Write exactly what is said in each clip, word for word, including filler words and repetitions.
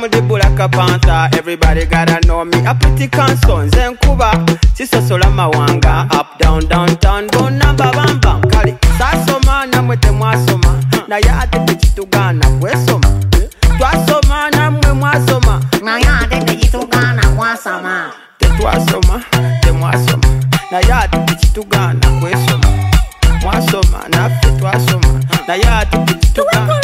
the Black Panther. Everybody gotta know me. A pretty consons and Cuba. Sisosola mawanga. Up, down, downtown. Bon number bam bam. Kali. Sasoma na mwete mwasoma. Na yate techitugana kwesoma. Twasoma na mwe mwasoma. Na yate techitugana kwasama. Te twasoma, te mwasoma. Na yate techitugana kwesoma. Mwasoma na fe twasoma. Na yate techitugana.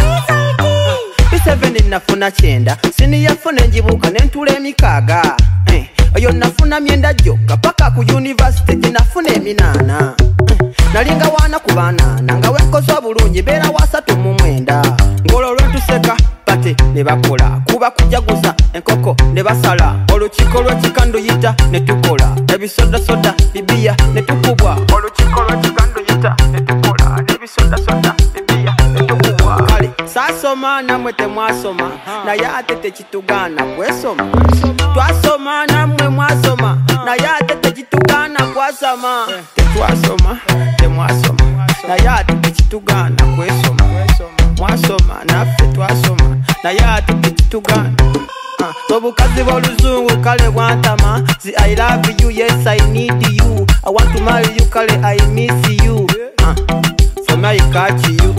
Seven nafuna chenda sini yafuna njibuka nentule emikaga eh oyo nafuna myenda joka paka ku university nafuna eminana eh. Nalinga wana kubanana nga wenkozo bulungi bera wasatu mu mwenda ngolo lwentuseka pate ne bakola kuba kujaguza enkoko ne basala olukiko lw'ekikando yita ne tukola ebisoda soda bibia ne tukubwa olukiko lw'ekikando yita ne tukola ebisoda soda bibia ne tukubwa kale sasoma namwe temwasoma na yate techitugana kwesoma twasoma namwe mwasoma na yate techitugana kwasama tetwasoma temwasoma na yate techitugana kwesoma mwasoma nafe twasoma na yate techitugana tobukazi b'oluzungu kale bwantama zi I love you yes I need you I want to marry you kale I miss you uh, for me I catch you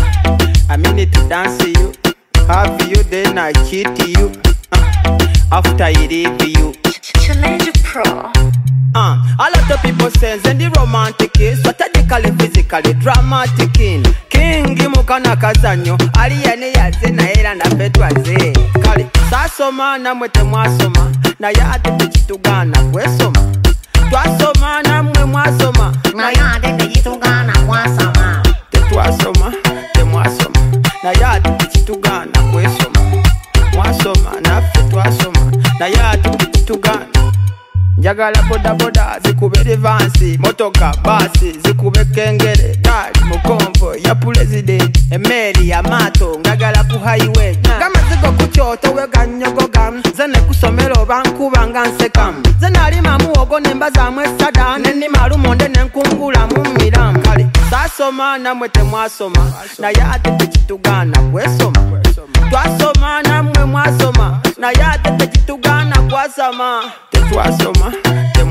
I mean it to dance you, have you then I cheat you. Uh, after I leave you. Challenge Pro. Uh, a lot of people say and the romantic is strategically, physically, dramatic in. King Mukana Kazanyo, Aliane Yaze Naira na Petwaze. Kali, Sasoma na mwete mwasoma, na yate techitugana kwesoma. Twasoma na mwe mwasoma, na yate techitugana kwasama. Tetwasoma, temwasoma. Na yate techitugana kwesoma mwasoma nafe twasoma na yate techitugana njagala boda boda zikube advance motoka basi zikube kengere gari mukomvo ya president emeri ya mato ngagala ku highway kama zigo kuchoto wega nyogoga zene kusomero bankuba nganseka zene ali mamuogo nembaza mwesada neni malumonde nenkungula mu miram kale sasoma na mwete mwasoma na yate techitugana kwesoma twasoma na mwe mwasoma na yate techitugana kwasama tetwasoma